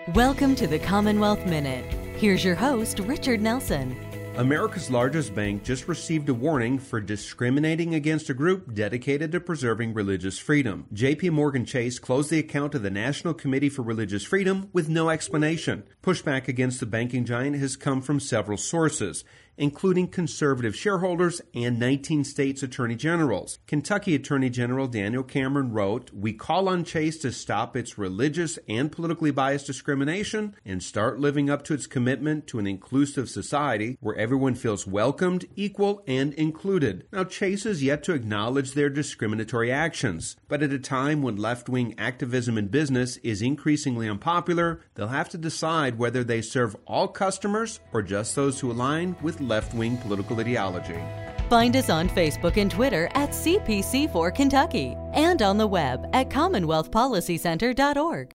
Welcome to the Commonwealth Minute. Here's your host, Richard Nelson. America's largest bank just received a warning for discriminating against a group dedicated to preserving religious freedom. JP Morgan Chase closed the account of the National Committee for Religious Freedom with no explanation. Pushback against the banking giant has come from several sources, including conservative shareholders and 19 states' attorney generals. Kentucky Attorney General Daniel Cameron wrote, "We call on Chase to stop its religious and politically biased discrimination and start living up to its commitment to an inclusive society where everyone feels welcomed, equal, and included." Now, Chase has yet to acknowledge their discriminatory actions, but at a time when left-wing activism in business is increasingly unpopular, they'll have to decide whether they serve all customers or just those who align with left-wing political ideology. Find us on Facebook and Twitter at CPC4 Kentucky and on the web at CommonwealthPolicyCenter.org.